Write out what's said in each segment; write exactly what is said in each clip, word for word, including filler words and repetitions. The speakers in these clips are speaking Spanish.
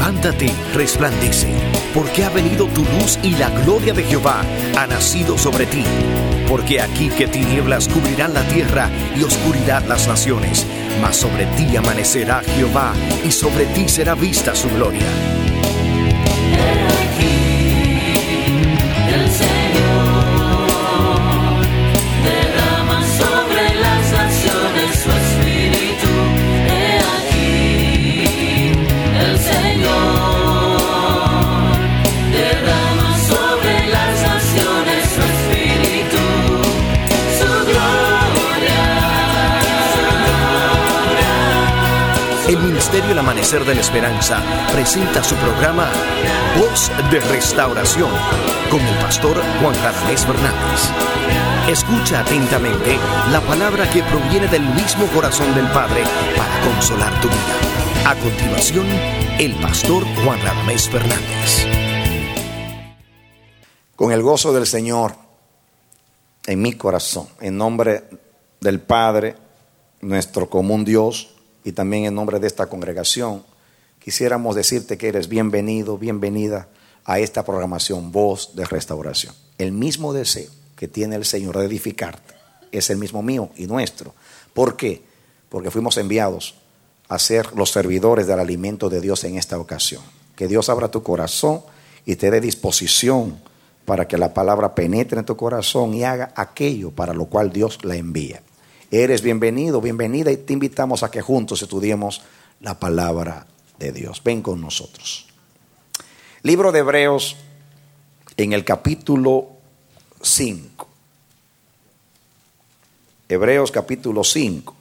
Levántate, resplandece, porque ha venido tu luz y la gloria de Jehová ha nacido sobre ti. Porque aquí que tinieblas cubrirán la tierra y oscuridad las naciones, mas sobre ti amanecerá Jehová y sobre ti será vista su gloria. He aquí, el Señor derrama sobre las naciones su espíritu. He aquí, el Señor derrama sobre las naciones su espíritu. El Ministerio El Amanecer de la Esperanza presenta su programa Voz de Restauración con el pastor Juan Radamés Fernández. Escucha atentamente la palabra que proviene del mismo corazón del Padre para consolar tu vida. A continuación, el pastor Juan Radamés Fernández. Con el gozo del Señor en mi corazón, en nombre del Padre, nuestro común Dios, y también en nombre de esta congregación, quisiéramos decirte que eres bienvenido, bienvenida a esta programación Voz de Restauración. El mismo deseo que tiene el Señor de edificarte es el mismo mío y nuestro. ¿Por qué? Porque fuimos enviados a ser los servidores del alimento de Dios en esta ocasión. Que Dios abra tu corazón y te dé disposición para que la palabra penetre en tu corazón y haga aquello para lo cual Dios la envía. Eres bienvenido, bienvenida, y te invitamos a que juntos estudiemos la palabra de Dios. Ven con nosotros. Libro de Hebreos, en el capítulo cinco. Hebreos capítulo cinco.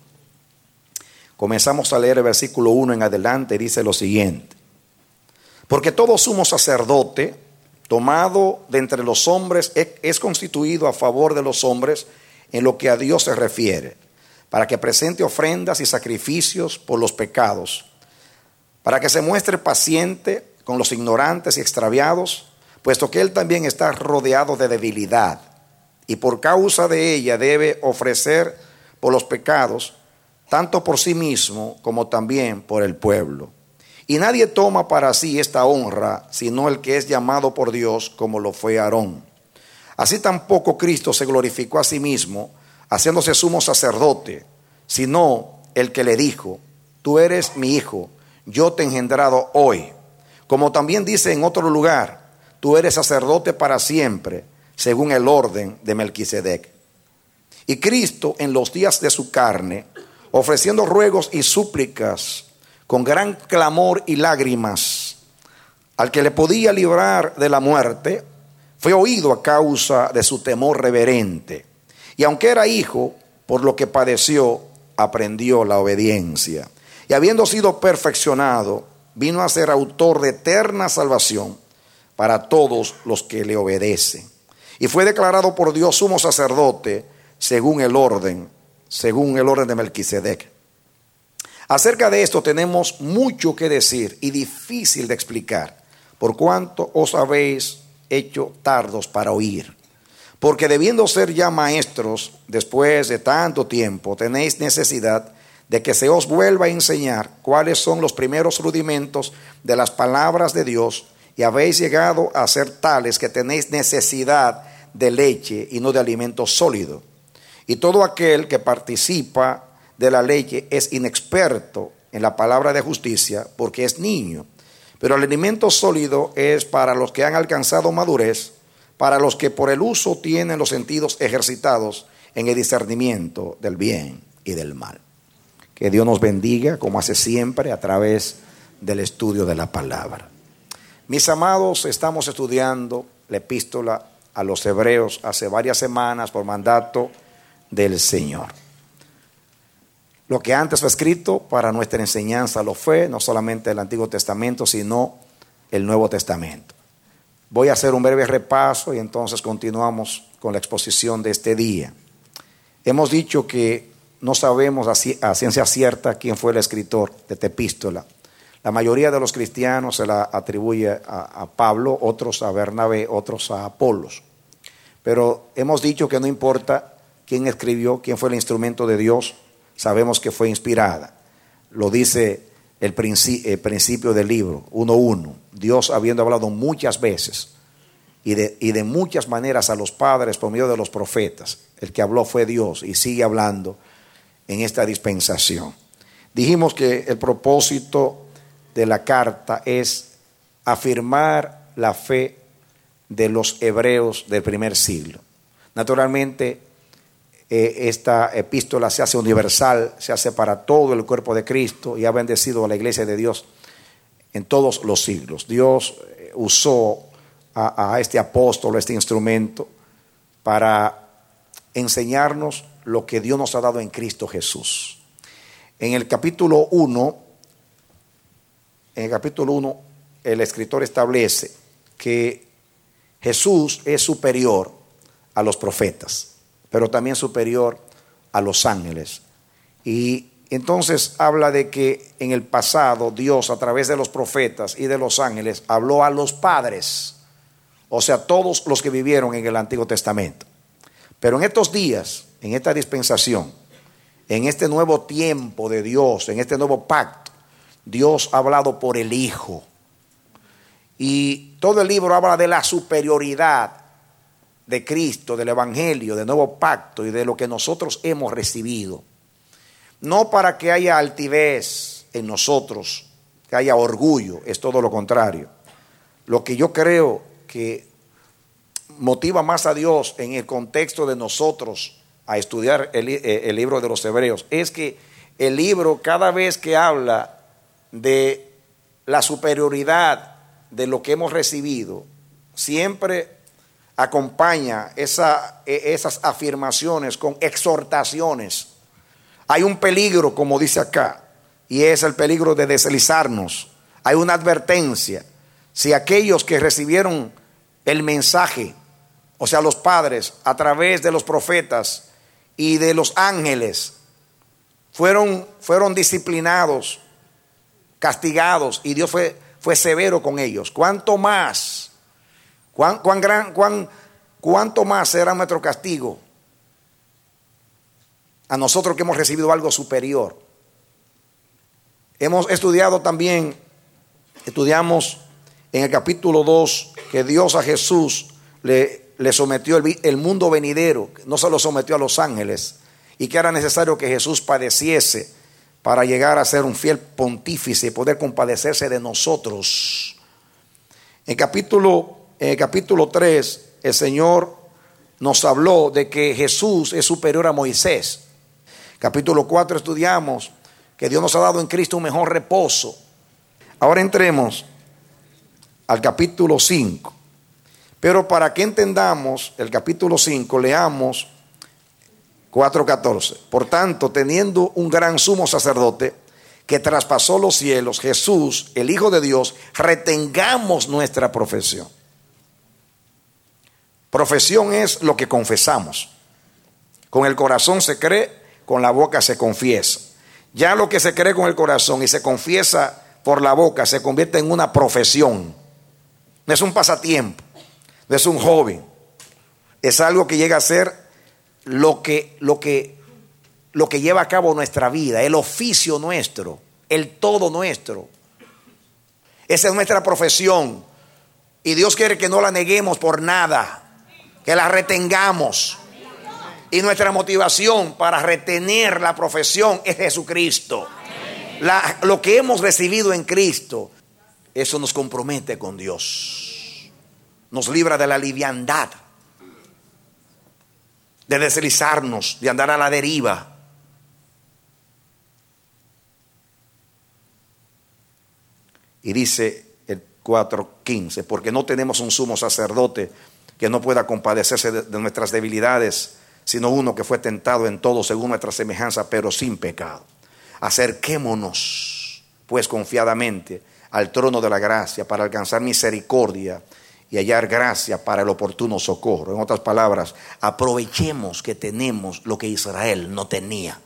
Comenzamos a leer el versículo uno en adelante, y dice lo siguiente: porque todo sumo sacerdote tomado de entre los hombres es constituido a favor de los hombres en lo que a Dios se refiere, para que presente ofrendas y sacrificios por los pecados, para que se muestre paciente con los ignorantes y extraviados, puesto que Él también está rodeado de debilidad, y por causa de ella debe ofrecer por los pecados, tanto por sí mismo como también por el pueblo. Y nadie toma para sí esta honra, sino el que es llamado por Dios, como lo fue Aarón. Así tampoco Cristo se glorificó a sí mismo, haciéndose sumo sacerdote, sino el que le dijo: tú eres mi hijo, yo te he engendrado hoy. Como también dice en otro lugar: tú eres sacerdote para siempre, según el orden de Melquisedec. Y Cristo, en los días de su carne, ofreciendo ruegos y súplicas con gran clamor y lágrimas al que le podía librar de la muerte, fue oído a causa de su temor reverente. Y aunque era hijo, por lo que padeció, aprendió la obediencia. Y habiendo sido perfeccionado, vino a ser autor de eterna salvación para todos los que le obedecen. Y fue declarado por Dios sumo sacerdote según el orden, según el orden de Melquisedec. Acerca de esto tenemos mucho que decir y difícil de explicar, por cuanto os habéis hecho tardos para oír. Porque debiendo ser ya maestros después de tanto tiempo, tenéis necesidad de que se os vuelva a enseñar cuáles son los primeros rudimentos de las palabras de Dios, y habéis llegado a ser tales que tenéis necesidad de leche y no de alimento sólido. Y todo aquel que participa de la leche es inexperto en la palabra de justicia, porque es niño. Pero el alimento sólido es para los que han alcanzado madurez, para los que por el uso tienen los sentidos ejercitados en el discernimiento del bien y del mal. Que Dios nos bendiga, como hace siempre, a través del estudio de la palabra. Mis amados, estamos estudiando la epístola a los Hebreos hace varias semanas por mandato del Señor. Lo que antes fue escrito para nuestra enseñanza lo fue, no solamente el Antiguo Testamento, sino el Nuevo Testamento. Voy a hacer un breve repaso y entonces continuamos con la exposición de este día. Hemos dicho que no sabemos a ciencia cierta quién fue el escritor de esta epístola. La mayoría de los cristianos se la atribuye a, a Pablo, otros a Bernabé, otros a Apolos. Pero hemos dicho que no importa quién escribió, quién fue el instrumento de Dios, sabemos que fue inspirada. Lo dice el, princi- el principio del libro, uno uno. Dios habiendo hablado muchas veces y de, y de muchas maneras a los padres por medio de los profetas. El que habló fue Dios y sigue hablando en esta dispensación. Dijimos que el propósito de la carta es afirmar la fe de los hebreos del primer siglo. Naturalmente, eh, esta epístola se hace universal, se hace para todo el cuerpo de Cristo y ha bendecido a la iglesia de Dios en todos los siglos. Dios eh, usó a, a este apóstol, a este instrumento, para enseñarnos lo que Dios nos ha dado en Cristo Jesús. En el capítulo uno, en el capítulo uno, el escritor establece que Jesús es superior a los profetas, pero también superior a los ángeles. Y entonces habla de que en el pasado Dios, a través de los profetas y de los ángeles, habló a los padres, o sea, todos los que vivieron en el Antiguo Testamento. Pero en estos días, en esta dispensación, en este nuevo tiempo de Dios, en este nuevo pacto, Dios ha hablado por el Hijo. Y todo el libro habla de la superioridad de Cristo, del Evangelio, del nuevo pacto y de lo que nosotros hemos recibido. No para que haya altivez en nosotros, que haya orgullo, es todo lo contrario. Lo que yo creo que motiva más a Dios en el contexto de nosotros a estudiar el, el libro de los Hebreos es que el libro, cada vez que habla de la superioridad de lo que hemos recibido, siempre acompaña esa, esas afirmaciones con exhortaciones. Hay un peligro, como dice acá, y es el peligro de deslizarnos. Hay una advertencia. Si aquellos que recibieron el mensaje, o sea, los padres, a través de los profetas y de los ángeles, fueron, fueron disciplinados, castigados, y Dios fue, fue severo con ellos, ¿cuánto más? ¿Cuán, cuán gran, cuán, ¿Cuánto más será nuestro castigo a nosotros que hemos recibido algo superior? Hemos estudiado también, estudiamos en el capítulo dos, que Dios a Jesús le, le sometió el, el mundo venidero, no se lo sometió a los ángeles, y que era necesario que Jesús padeciese para llegar a ser un fiel pontífice y poder compadecerse de nosotros. En capítulo, en el capítulo tres, el Señor nos habló de que Jesús es superior a Moisés. Capítulo cuatro estudiamos que Dios nos ha dado en Cristo un mejor reposo. Ahora entremos al capítulo cinco. Pero para que entendamos el capítulo cinco, leamos cuatro catorce. Por tanto, teniendo un gran sumo sacerdote que traspasó los cielos, Jesús, el Hijo de Dios, retengamos nuestra profesión. Profesión es lo que confesamos. Con el corazón se cree, con la boca se confiesa. Ya lo que se cree con el corazón y se confiesa por la boca se convierte en una profesión. No es un pasatiempo, no es un hobby. Es algo que llega a ser lo que, lo que, lo que lleva a cabo nuestra vida, el oficio nuestro, el todo nuestro. Esa es nuestra profesión. Y Dios quiere que no la neguemos por nada, que la retengamos. Y nuestra motivación para retener la profesión es Jesucristo. La, lo que hemos recibido en Cristo, eso nos compromete con Dios. Nos libra de la liviandad, de deslizarnos, de andar a la deriva. Y dice el cuatro quince, porque no tenemos un sumo sacerdote que no pueda compadecerse de, de nuestras debilidades, sino uno que fue tentado en todo según nuestra semejanza, pero sin pecado. Acerquémonos pues confiadamente al trono de la gracia para alcanzar misericordia y hallar gracia para el oportuno socorro. En otras palabras, aprovechemos que tenemos lo que Israel no tenía.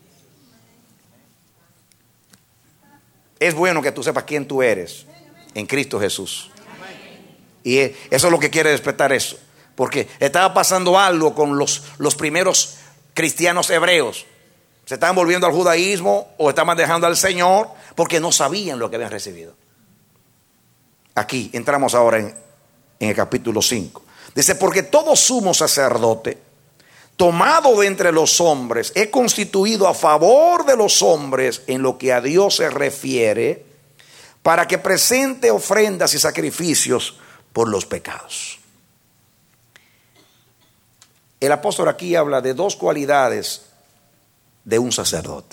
Es bueno que tú sepas quién tú eres en Cristo Jesús. Y eso es lo que quiere despertar eso. Porque estaba pasando algo con los, los primeros cristianos hebreos. Se estaban volviendo al judaísmo o estaban dejando al Señor. porque no sabían lo que habían recibido. Aquí entramos ahora en, en el capítulo cinco. Dice, porque todo sumo sacerdote, tomado de entre los hombres, es constituido a favor de los hombres en lo que a Dios se refiere, para que presente ofrendas y sacrificios por los pecados. El apóstol aquí habla de dos cualidades de un sacerdote.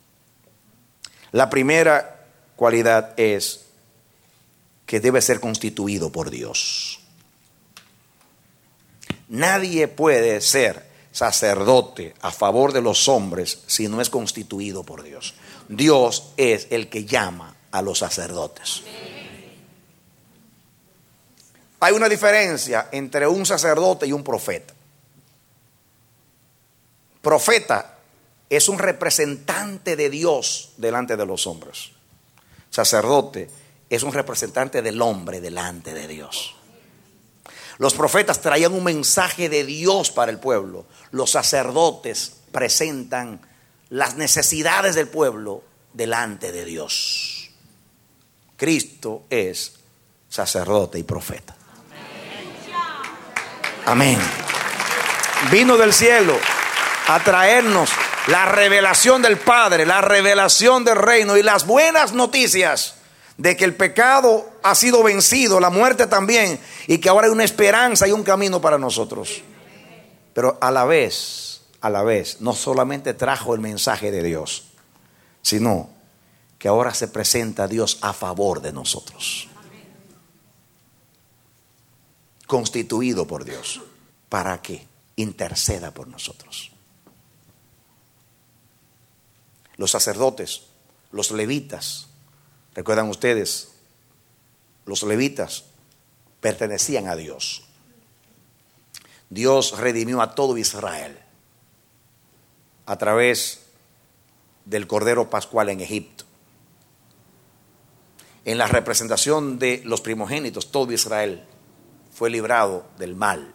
La primera cualidad es que debe ser constituido por Dios. Nadie puede ser sacerdote a favor de los hombres si no es constituido por Dios. Dios es el que llama a los sacerdotes. Hay una diferencia entre un sacerdote y un profeta. Profeta es un representante de Dios delante de los hombres. Sacerdote es un representante del hombre delante de Dios. Los profetas traían un mensaje de Dios para el pueblo. Los sacerdotes presentan las necesidades del pueblo delante de Dios. Cristo es sacerdote y profeta. Amén. Vino del cielo a traernos la revelación del Padre, la revelación del reino y las buenas noticias de que el pecado ha sido vencido, la muerte también, y que ahora hay una esperanza y un camino para nosotros. Pero a la vez, a la vez, no solamente trajo el mensaje de Dios, sino que ahora se presenta a Dios a favor de nosotros. Constituido por Dios, para que interceda por nosotros. Los sacerdotes, los levitas, recuerdan ustedes, los levitas pertenecían a Dios. Dios redimió a todo Israel a través del Cordero Pascual en Egipto. En la representación de los primogénitos, todo Israel fue librado del mal.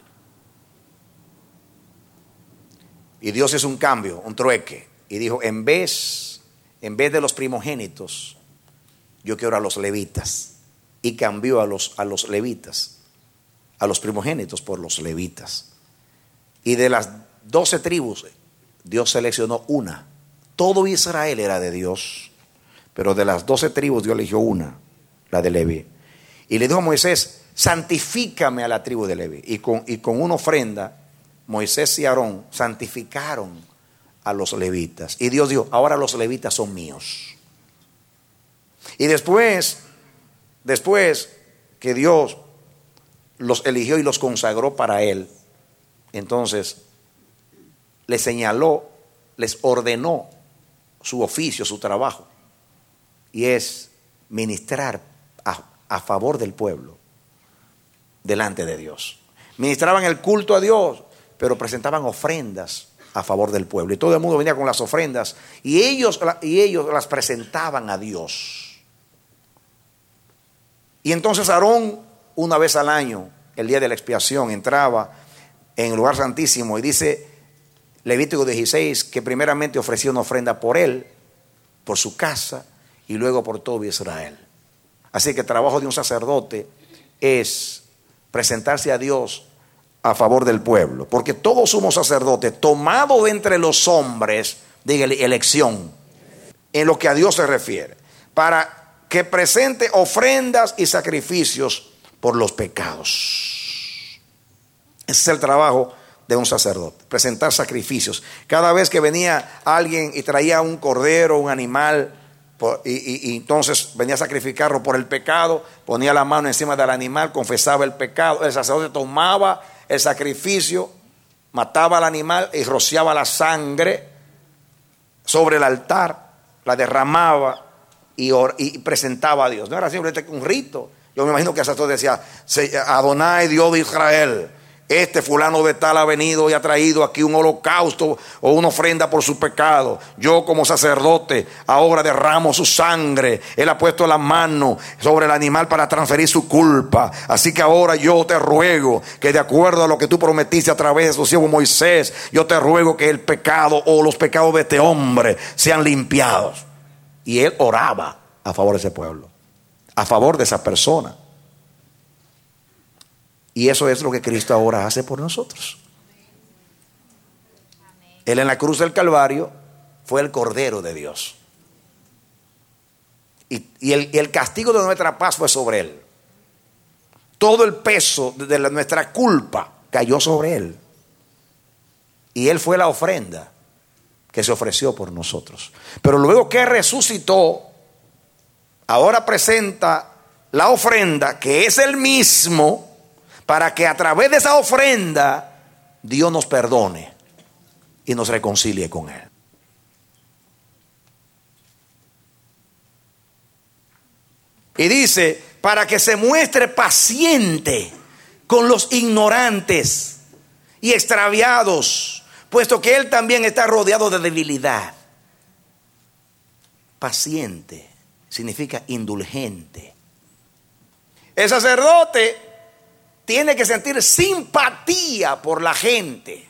Y Dios hizo un cambio, un trueque, y dijo, en vez, en vez de los primogénitos, yo quiero a los levitas. Y cambió a los, a los levitas, a los primogénitos por los levitas. Y de las doce tribus, Dios seleccionó una. Todo Israel era de Dios, pero de las doce tribus Dios eligió una, la de Leví. Y le dijo a Moisés, santifícame a la tribu de Leví. Y con, y con una ofrenda, Moisés y Aarón santificaron a los levitas. Y Dios dijo, ahora los levitas son míos. Y después, después que Dios los eligió y los consagró para él, entonces les señaló, les ordenó su oficio, su trabajo, y es ministrar a, a favor del pueblo delante de Dios. Ministraban el culto a Dios, pero presentaban ofrendas a favor del pueblo, y todo el mundo venía con las ofrendas y ellos, y ellos las presentaban a Dios. Y entonces Aarón, una vez al año, el día de la expiación, entraba en el lugar santísimo, y dice Levítico dieciséis que primeramente ofrecía una ofrenda por él, por su casa, y luego por todo Israel. Así que el trabajo de un sacerdote es presentarse a Dios a favor del pueblo, porque todos somos sacerdotes, tomado de entre los hombres, dígale, elección, en lo que a Dios se refiere, para que presente ofrendas y sacrificios por los pecados. Ese es el trabajo de un sacerdote, presentar sacrificios. Cada vez que venía alguien y traía un cordero, un animal, y, y, y entonces venía a sacrificarlo por el pecado, ponía la mano encima del animal, confesaba el pecado, el sacerdote tomaba el sacrificio, mataba al animal y rociaba la sangre sobre el altar, la derramaba y, or, y presentaba a Dios. No era simplemente un rito. Yo me imagino que el sacerdote decía, Adonai, Dios de Israel, este fulano de tal ha venido y ha traído aquí un holocausto o una ofrenda por su pecado. Yo como sacerdote ahora derramo su sangre. Él ha puesto la mano sobre el animal para transferir su culpa. Así que ahora yo te ruego que, de acuerdo a lo que tú prometiste a través de tu siervo Moisés, yo te ruego que el pecado o los pecados de este hombre sean limpiados. Y él oraba a favor de ese pueblo, a favor de esa persona. Y eso es lo que Cristo ahora hace por nosotros. Él en la cruz del Calvario fue el Cordero de Dios. Y, y, el, y el castigo de nuestra paz fue sobre Él. Todo el peso de la, nuestra culpa cayó sobre Él. Y Él fue la ofrenda que se ofreció por nosotros. Pero luego que resucitó, ahora presenta la ofrenda, que es el mismo, para que a través de esa ofrenda Dios nos perdone y nos reconcilie con Él. Y dice, para que se muestre paciente con los ignorantes y extraviados, puesto que Él también está rodeado de debilidad. Paciente significa indulgente. El sacerdote tiene que sentir simpatía por la gente.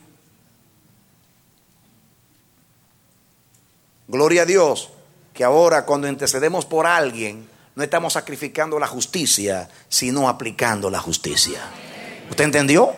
Gloria a Dios, que ahora cuando intercedemos por alguien, no estamos sacrificando la justicia, sino aplicando la justicia. ¿Usted entendió?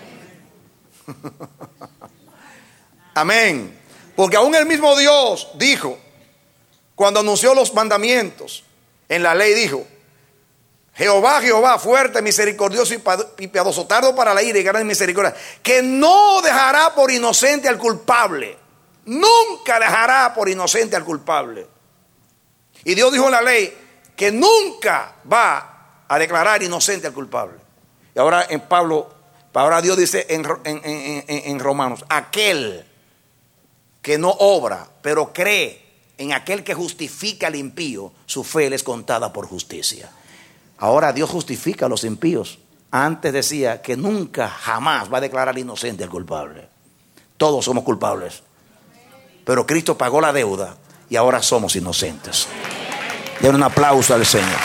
Amén. Porque aún el mismo Dios dijo, cuando anunció los mandamientos, en la ley dijo: Jehová, Jehová, fuerte, misericordioso y piadoso, tardo para la ira y grande misericordia, que no dejará por inocente al culpable. Nunca dejará por inocente al culpable. Y Dios dijo en la ley que nunca va a declarar inocente al culpable. Y ahora en Pablo, ahora Dios dice en, en, en, en Romanos, aquel que no obra, pero cree en aquel que justifica al impío, su fe le es contada por justicia. Ahora Dios justifica a los impíos. Antes decía que nunca, jamás va a declarar inocente al culpable. Todos somos culpables. Pero Cristo pagó la deuda y ahora somos inocentes. Den un aplauso al Señor.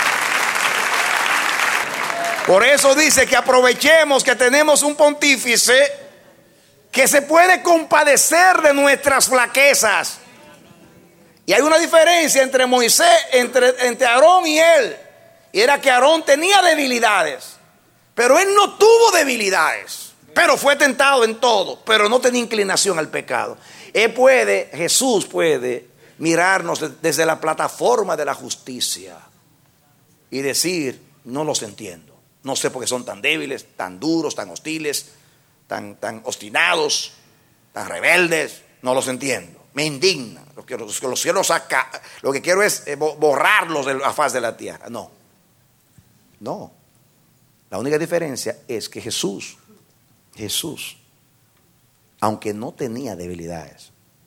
Por eso dice que aprovechemos que tenemos un pontífice que se puede compadecer de nuestras flaquezas. Y hay una diferencia entre Moisés, entre, entre Aarón y él. Y era que Aarón tenía debilidades, pero él no tuvo debilidades. Pero fue tentado en todo, pero no tenía inclinación al pecado. Él puede, Jesús puede mirarnos desde la plataforma de la justicia y decir: no los entiendo. No sé por qué son tan débiles, tan duros, tan hostiles, tan, tan obstinados, tan rebeldes. No los entiendo. Me indigna. Lo que los, los quiero sacar. Lo que quiero es borrarlos de la faz de la tierra. No. No. La única diferencia es que Jesús, Jesús, aunque no tenía debilidades,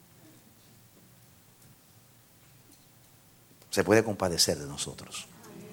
se puede compadecer de nosotros.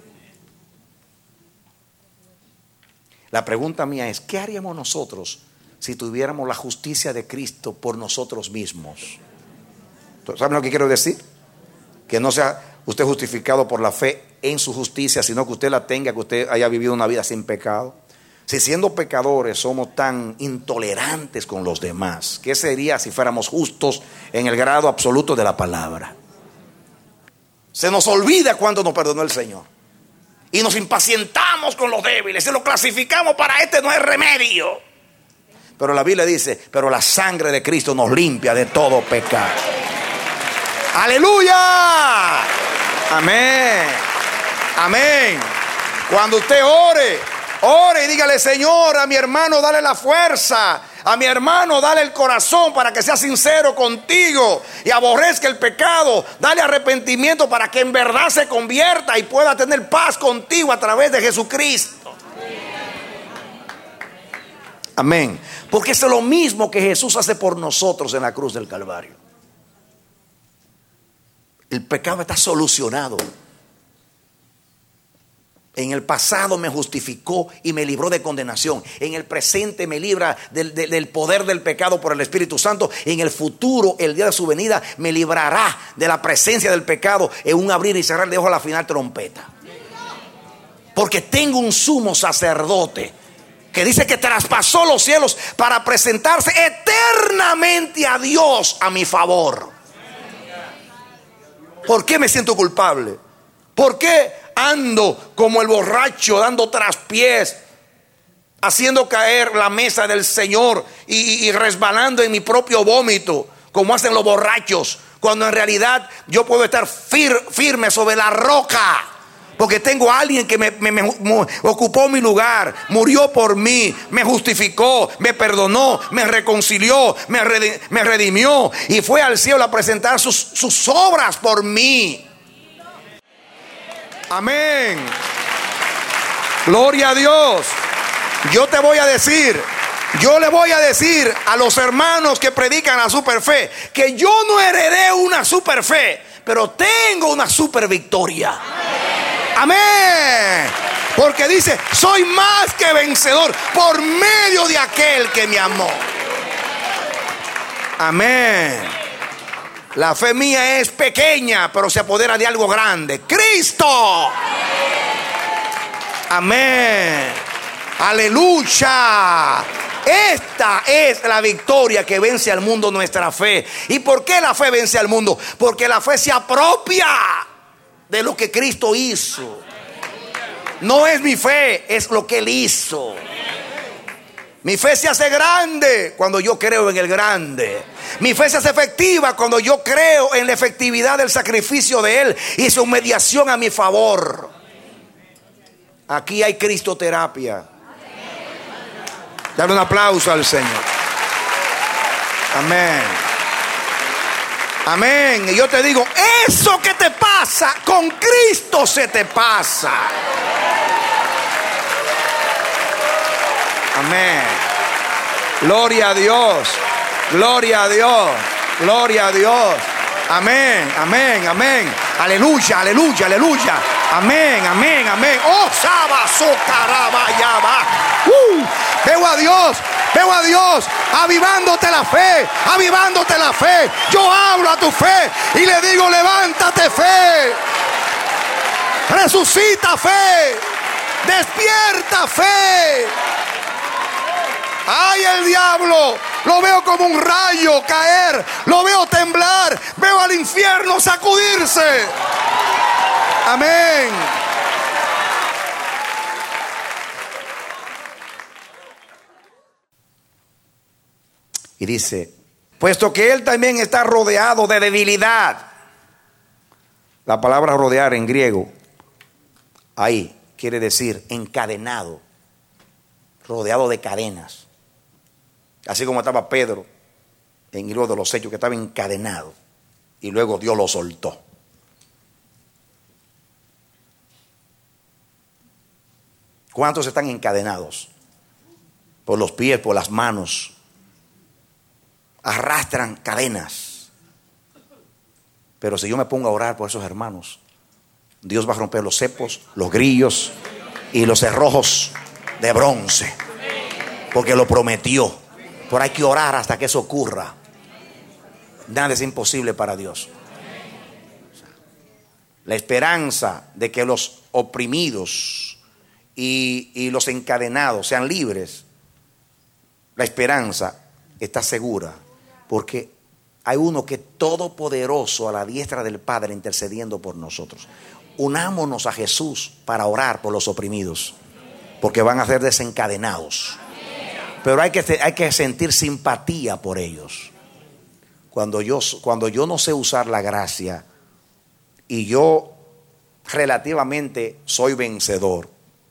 La pregunta mía es: ¿qué haríamos nosotros si tuviéramos la justicia de Cristo por nosotros mismos? ¿Saben lo que quiero decir? Que no sea usted justificado por la fe en su justicia, sino que usted la tenga, que usted haya vivido una vida sin pecado. Si siendo pecadores somos tan intolerantes con los demás, ¿qué sería si fuéramos justos en el grado absoluto de la palabra? Se nos olvida cuánto nos perdonó el Señor. Y nos impacientamos con los débiles, se lo clasificamos para este no hay remedio. Pero la Biblia dice: pero la sangre de Cristo nos limpia de todo pecado. ¡Aleluya! Amén. Amén. Cuando usted ore, ore y dígale: Señor, a mi hermano dale la fuerza, a mi hermano dale el corazón para que sea sincero contigo y aborrezca el pecado. Dale arrepentimiento para que en verdad se convierta y pueda tener paz contigo a través de Jesucristo. Amén. Porque es lo mismo que Jesús hace por nosotros en la cruz del Calvario. El pecado está solucionado. En el pasado me justificó y me libró de condenación. En el presente me libra del, del, del poder del pecado por el Espíritu Santo. En el futuro, el día de su venida, me librará de la presencia del pecado en un abrir y cerrar de ojos a la final trompeta. Porque tengo un sumo sacerdote que dice que traspasó los cielos para presentarse eternamente a Dios a mi favor. ¿Por qué me siento culpable? ¿Por qué ando como el borracho dando traspiés, haciendo caer la mesa del Señor y, y resbalando en mi propio vómito, como hacen los borrachos, cuando en realidad yo puedo estar fir, firme sobre la roca? Porque tengo a alguien que me, me, me, me ocupó mi lugar, murió por mí, me justificó, me perdonó, me reconcilió, me, redi, me redimió y fue al cielo a presentar sus, sus obras por mí. Amén. Gloria a Dios. Yo te voy a decir, yo le voy a decir a los hermanos que predican la superfe que yo no heredé una superfe, pero tengo una super victoria. Amén. Porque dice, soy más que vencedor por medio de aquel que me amó. Amén. La fe mía es pequeña, pero se apodera de algo grande. Cristo. Amén. Aleluya. Esta es la victoria que vence al mundo, nuestra fe. ¿Y por qué la fe vence al mundo? Porque la fe se apropia de lo que Cristo hizo. No es mi fe, es lo que Él hizo. Mi fe se hace grande cuando yo creo en el grande. Mi fe se hace efectiva cuando yo creo en la efectividad del sacrificio de Él y su mediación a mi favor. Aquí hay cristoterapia. Dale un aplauso al Señor. Amén. Amén. Y yo te digo, eso que te pasa, con Cristo se te pasa. Amén. Gloria a Dios. Gloria a Dios. Gloria a Dios. Amén. Amén. Amén. Aleluya. Aleluya. Aleluya. Amén. Amén. Amén. Oh, sabazo carabayaba. Uh, veo a Dios. Veo a Dios avivándote la fe, avivándote la fe. Yo hablo a tu fe y le digo, levántate fe, resucita fe, despierta fe. Ay, el diablo lo veo como un rayo caer, lo veo temblar, veo al infierno sacudirse. Amén. Y dice, puesto que él también está rodeado de debilidad. La palabra rodear en griego, ahí quiere decir encadenado, rodeado de cadenas. Así como estaba Pedro en el libro de los Hechos, que estaba encadenado y luego Dios lo soltó. ¿Cuántos están encadenados? Por los pies, por las manos. Arrastran cadenas. Pero si yo me pongo a orar por esos hermanos, Dios va a romper los cepos, los grillos y los cerrojos de bronce, porque lo prometió. Pero hay que orar hasta que eso ocurra. Nada es imposible para Dios. La esperanza de que los oprimidos y, y los encadenados sean libres, la esperanza está segura. Porque hay uno que es todopoderoso a la diestra del Padre intercediendo por nosotros. Unámonos a Jesús para orar por los oprimidos, porque van a ser desencadenados. Pero hay que, hay que sentir simpatía por ellos. Cuando yo, cuando yo no sé usar la gracia y yo relativamente soy vencedor,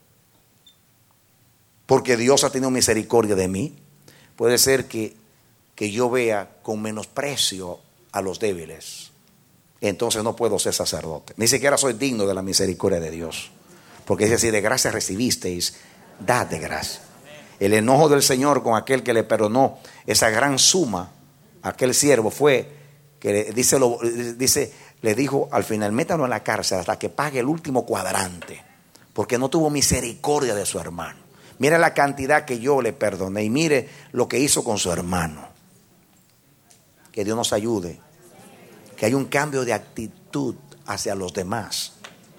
porque Dios ha tenido misericordia de mí, puede ser que que yo vea con menosprecio a los débiles. Entonces no puedo ser sacerdote. Ni siquiera soy digno de la misericordia de Dios. Porque dice así, de gracia recibisteis, dad de gracia. El enojo del Señor con aquel que le perdonó esa gran suma, aquel siervo, fue que dice, lo, dice, le dijo al final, métalo en la cárcel hasta que pague el último cuadrante, porque no tuvo misericordia de su hermano. Mire la cantidad que yo le perdoné y mire lo que hizo con su hermano. Que Dios nos ayude, que hay un cambio de actitud hacia los demás.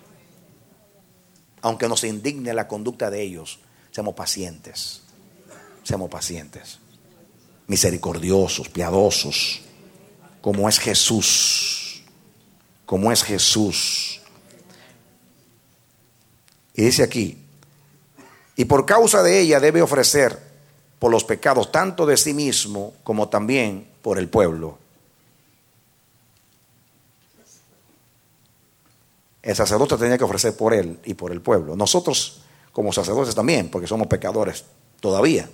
Aunque nos indigne la conducta de ellos, seamos pacientes, seamos pacientes, misericordiosos, piadosos, como es Jesús, como es Jesús. Y dice aquí, y por causa de ella debe ofrecer por los pecados tanto de sí mismo como también por el pueblo. El sacerdote tenía que ofrecer por él y por el pueblo. Nosotros como sacerdotes también, porque somos pecadores todavía.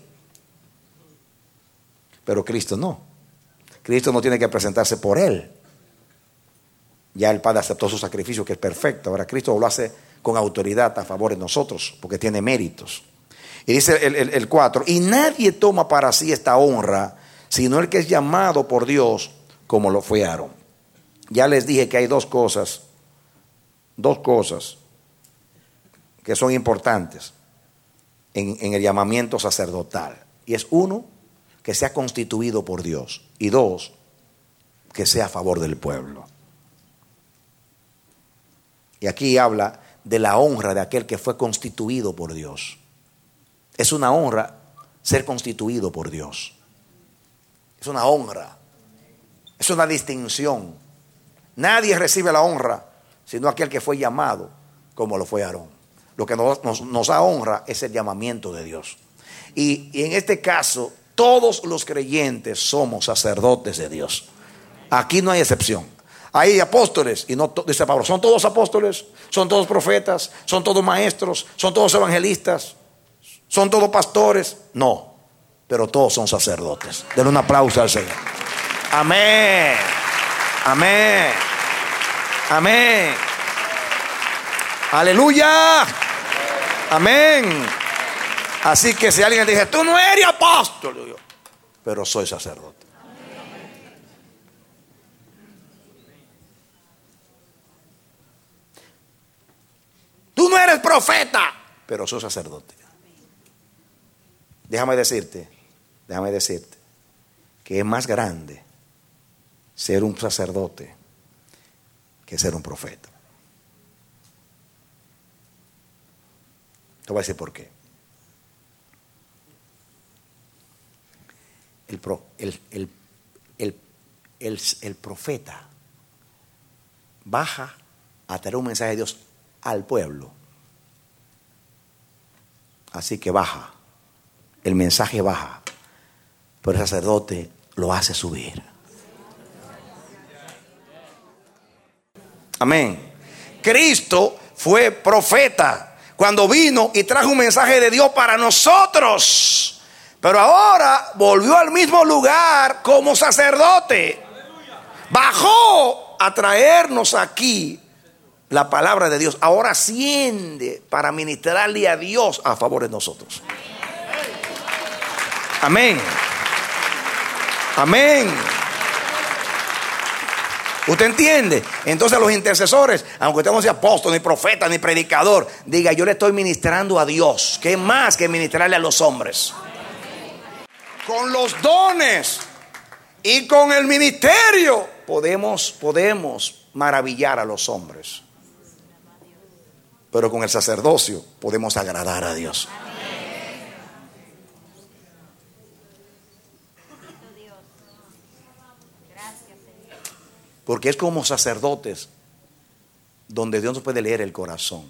Pero Cristo no. Cristo no tiene que presentarse por él. Ya el Padre aceptó su sacrificio, que es perfecto. Ahora Cristo lo hace con autoridad a favor de nosotros, porque tiene méritos. Y dice el, el, el cuatro, y nadie toma para sí esta honra, sino el que es llamado por Dios, como lo fue Aarón. Ya les dije que hay dos cosas, dos cosas que son importantes en, en el llamamiento sacerdotal. Y es uno, que sea constituido por Dios. Y dos, que sea a favor del pueblo. Y aquí habla de la honra de aquel que fue constituido por Dios. Es una honra ser constituido por Dios. Es una honra. Es una distinción. Nadie recibe la honra sino aquel que fue llamado como lo fue Aarón. Lo que nos, nos, nos da honra es el llamamiento de Dios. Y, y en este caso, todos los creyentes somos sacerdotes de Dios. Aquí no hay excepción. Hay apóstoles, y no dice Pablo, son todos apóstoles, son todos profetas, son todos maestros, son todos evangelistas, son todos pastores. No, pero todos son sacerdotes. Denle un aplauso al Señor. Amén. Amén. Amén. Aleluya. Amén. Así que si alguien dice, tú no eres apóstol, yo, pero soy sacerdote. Tú no eres profeta, pero soy sacerdote. Déjame decirte, déjame decirte que es más grande ser un sacerdote que ser un profeta. Te voy a decir por qué. El, pro, el, el, el, el, el profeta baja a traer un mensaje de Dios al pueblo. Así que baja. El mensaje baja. Pero el sacerdote lo hace subir. Amén. Cristo fue profeta cuando vino y trajo un mensaje de Dios para nosotros. Pero ahora volvió al mismo lugar como sacerdote. Bajó a traernos aquí la palabra de Dios. Ahora asciende para ministrarle a Dios a favor de nosotros. Amén. Amén. ¿Usted entiende? Entonces los intercesores, aunque usted no sea apóstol, ni profeta, ni predicador, diga, yo le estoy ministrando a Dios. ¿Qué más que ministrarle a los hombres? Con los dones y con el ministerio podemos, podemos maravillar a los hombres. Pero con el sacerdocio podemos agradar a Dios. Porque es como sacerdotes donde Dios nos puede leer el corazón.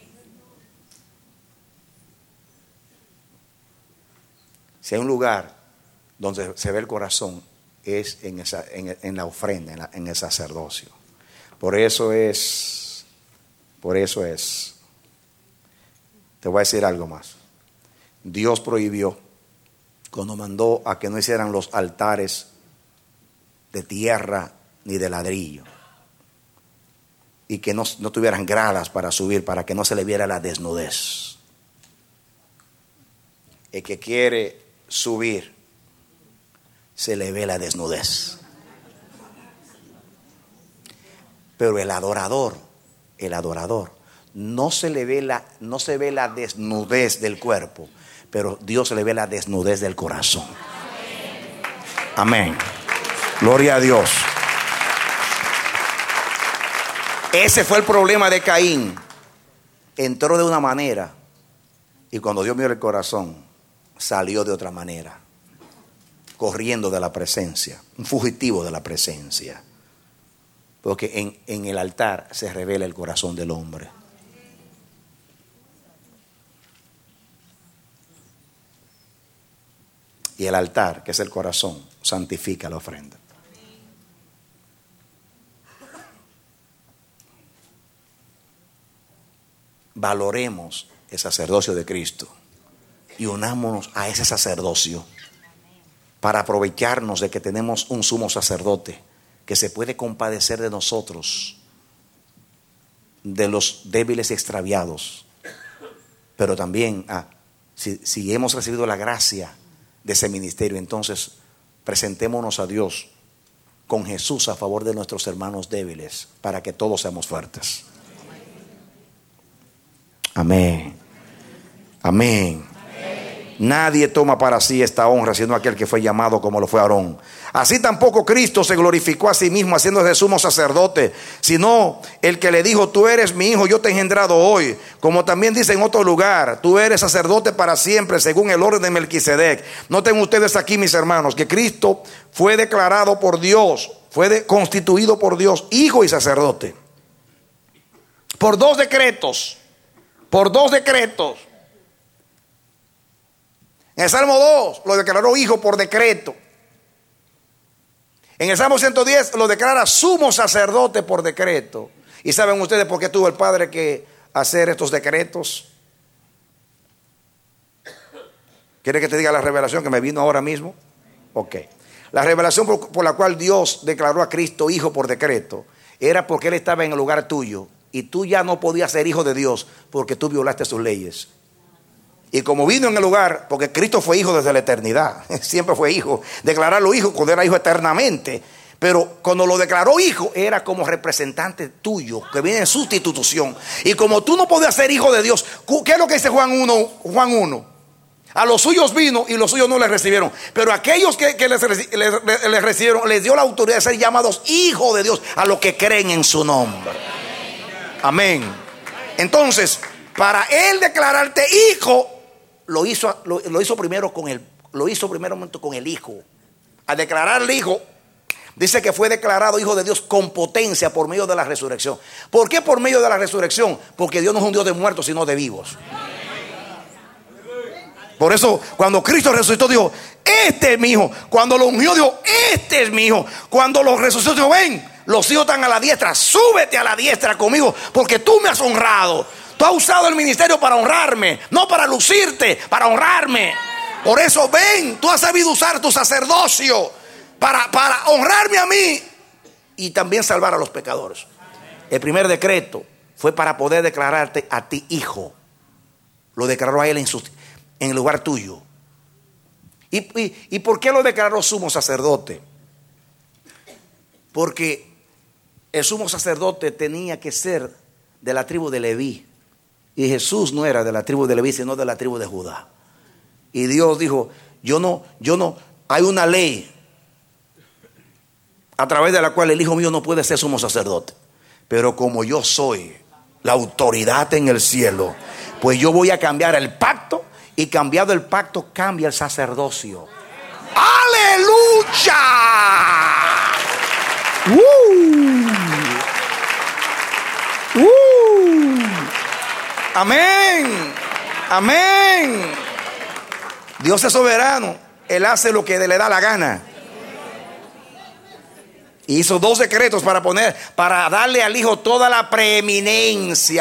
Si hay un lugar donde se ve el corazón, es en, esa, en, en la ofrenda, en, la, en el sacerdocio. Por eso es, por eso es, te voy a decir algo más. Dios prohibió, cuando mandó a que no hicieran los altares de tierra ni de ladrillo, y que no, no tuvieran gradas para subir, para que no se le viera la desnudez. El que quiere subir, se le ve la desnudez. Pero el adorador, el adorador, no se le ve la, no se ve la desnudez del cuerpo, pero Dios se le ve la desnudez del corazón. Amén. Gloria a Dios. Ese fue el problema de Caín. Entró de una manera y cuando Dios miró el corazón, salió de otra manera, corriendo de la presencia, un fugitivo de la presencia. Porque en, en el altar se revela el corazón del hombre. Y el altar, que es el corazón, santifica la ofrenda. Valoremos el sacerdocio de Cristo y unámonos a ese sacerdocio para aprovecharnos de que tenemos un sumo sacerdote que se puede compadecer de nosotros, de los débiles y extraviados. Pero también, ah, si, si hemos recibido la gracia de ese ministerio, entonces presentémonos a Dios con Jesús a favor de nuestros hermanos débiles, para que todos seamos fuertes. Amén. Amén. Nadie toma para sí esta honra sino aquel que fue llamado como lo fue Aarón. Así tampoco Cristo se glorificó a sí mismo haciéndose sumo sacerdote, sino el que le dijo: tú eres mi hijo, yo te he engendrado hoy. Como también dice en otro lugar: tú eres sacerdote para siempre según el orden de Melquisedec. Noten ustedes aquí, mis hermanos, que Cristo fue declarado por Dios, fue de, constituido por Dios hijo y sacerdote por dos decretos. Por dos decretos. En el Salmo dos lo declaró hijo por decreto. En el Salmo ciento diez lo declara sumo sacerdote por decreto. ¿Y saben ustedes por qué tuvo el Padre que hacer estos decretos? ¿Quiere que te diga la revelación que me vino ahora mismo? Ok. La revelación por, por la cual Dios declaró a Cristo hijo por decreto era porque Él estaba en el lugar tuyo. Y tú ya no podías ser hijo de Dios porque tú violaste sus leyes. Y como vino en el lugar, porque Cristo fue hijo desde la eternidad, siempre fue hijo, declararlo hijo cuando era hijo eternamente. Pero cuando lo declaró hijo, era como representante tuyo, que viene en sustitución. Y como tú no podías ser hijo de Dios, ¿qué es lo que dice Juan uno? Juan uno. A los suyos vino y los suyos no les recibieron. Pero aquellos que, que les, les, les recibieron, les dio la autoridad de ser llamados hijos de Dios a los que creen en su nombre. Amén. Entonces, para Él declararte hijo, lo hizo, lo, lo hizo primero con el, lo hizo primero con el hijo. Al declararle hijo, dice que fue declarado hijo de Dios con potencia por medio de la resurrección. ¿Por qué por medio de la resurrección? Porque Dios no es un Dios de muertos, sino de vivos. Por eso, cuando Cristo resucitó, dijo: este es mi hijo. Cuando lo ungió, dijo: este es mi hijo. Cuando lo resucitó, dijo: ven, los hijos están a la diestra, súbete a la diestra conmigo, porque tú me has honrado. Tú has usado el ministerio para honrarme, no para lucirte, para honrarme. Por eso ven, tú has sabido usar tu sacerdocio para, para honrarme a mí y también salvar a los pecadores. El primer decreto fue para poder declararte a ti hijo. Lo declaró a Él en, su, en el lugar tuyo. ¿Y, y, ¿Y por qué lo declaró sumo sacerdote? Porque el sumo sacerdote tenía que ser de la tribu de Leví. Y Jesús no era de la tribu de Leví, sino de la tribu de Judá. Y Dios dijo: yo no, yo no, hay una ley a través de la cual el hijo mío no puede ser sumo sacerdote. Pero como yo soy la autoridad en el cielo, pues yo voy a cambiar el pacto, y cambiado el pacto cambia el sacerdocio. ¡Aleluya! ¡Uh! ¡Uh! Amén. Amén. Dios es soberano. Él hace lo que le da la gana. Y hizo dos decretos para poner, para darle al hijo toda la preeminencia.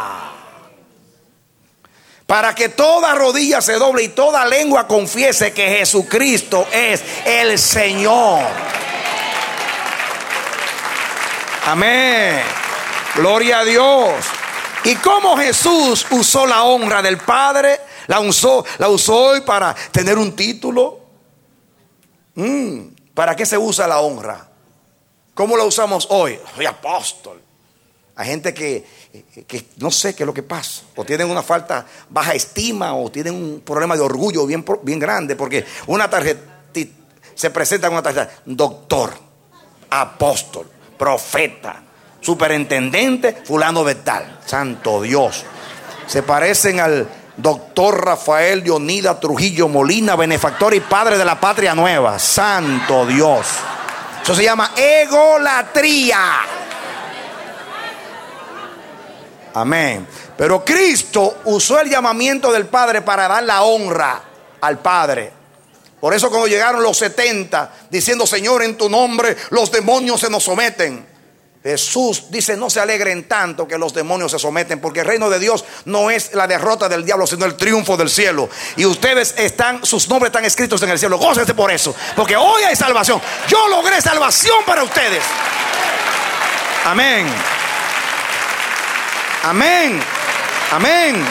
Para que toda rodilla se doble y toda lengua confiese que Jesucristo es el Señor. Amén. Gloria a Dios. Y como Jesús usó la honra del Padre, la usó, la usó hoy para tener un título. Mm, ¿Para qué se usa la honra? ¿Cómo la usamos hoy? Soy apóstol. Hay gente que, que no sé qué es lo que pasa. O tienen una falta, baja estima, o tienen un problema de orgullo bien, bien grande. Porque una tarjeta, se presenta con una tarjeta: doctor, apóstol, profeta, superintendente, fulano de tal. Santo Dios. Se parecen al doctor Rafael Leonida Trujillo Molina, benefactor y padre de la patria nueva. Santo Dios. Eso se llama egolatría. Amén. Pero Cristo usó el llamamiento del Padre para dar la honra al Padre. Por eso cuando llegaron los setenta diciendo: Señor, en tu nombre los demonios se nos someten, Jesús dice: no se alegren tanto que los demonios se someten, porque el reino de Dios no es la derrota del diablo, sino el triunfo del cielo. Y ustedes están, sus nombres están escritos en el cielo. Gócense por eso, porque hoy hay salvación. Yo logré salvación para ustedes. Amén. Amén. Amén.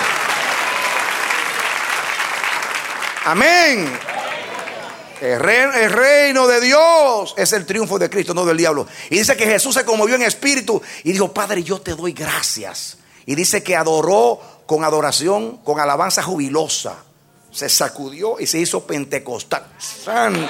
Amén. El reino, el reino de Dios es el triunfo de Cristo, no del diablo. Y dice que Jesús se conmovió en espíritu y dijo: Padre, yo te doy gracias. Y dice que adoró con adoración, con alabanza jubilosa. Se sacudió y se hizo pentecostal. Santo.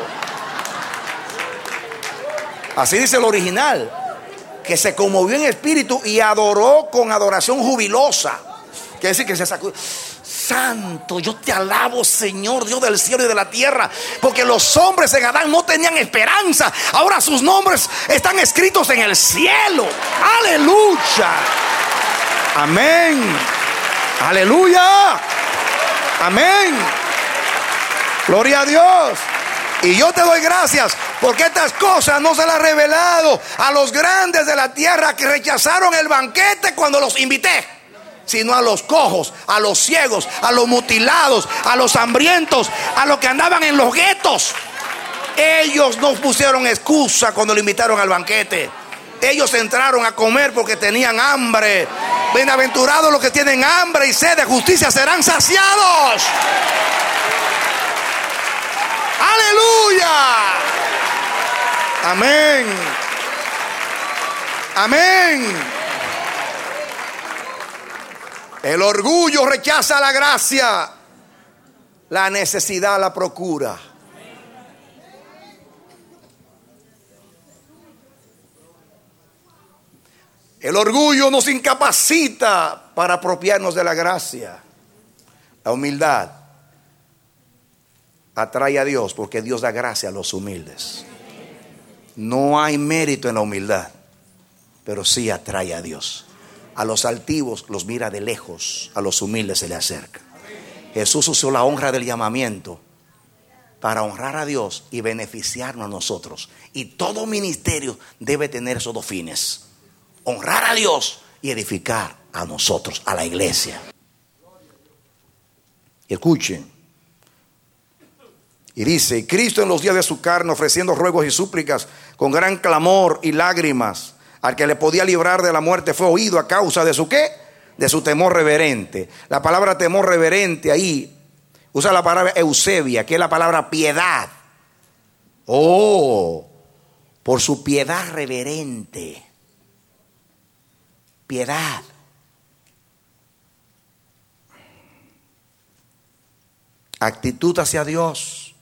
Así dice el original, que se conmovió en espíritu y adoró con adoración jubilosa. Quiere decir que se sacudió. Santo, yo te alabo, Señor, Dios del cielo y de la tierra, porque los hombres en Adán no tenían esperanza. Ahora sus nombres están escritos en el cielo. Aleluya. Amén. Aleluya. Amén. Gloria a Dios. Y yo te doy gracias, porque estas cosas no se las he revelado a los grandes de la tierra, que rechazaron el banquete cuando los invité, sino a los cojos, a los ciegos, a los mutilados, a los hambrientos, a los que andaban en los guetos. Ellos no pusieron excusa cuando lo invitaron al banquete. Ellos entraron a comer porque tenían hambre. Bienaventurados los que tienen hambre y sed de justicia, serán saciados. Aleluya. Amén. Amén. El orgullo rechaza la gracia, la necesidad la procura. El orgullo nos incapacita para apropiarnos de la gracia. La humildad atrae a Dios, porque Dios da gracia a los humildes. No hay mérito en la humildad, pero sí atrae a Dios. A los altivos los mira de lejos, a los humildes se le acerca. Jesús usó la honra del llamamiento para honrar a Dios y beneficiarnos a nosotros. Y todo ministerio debe tener esos dos fines: honrar a Dios y edificar a nosotros, a la iglesia. Escuchen. Y dice: Cristo en los días de su carne, ofreciendo ruegos y súplicas con gran clamor y lágrimas, al que le podía librar de la muerte, fue oído a causa de su ¿qué? De su temor reverente. La palabra temor reverente ahí usa la palabra eusebia, que es la palabra piedad. Oh, por su piedad reverente. Piedad. Actitud hacia Dios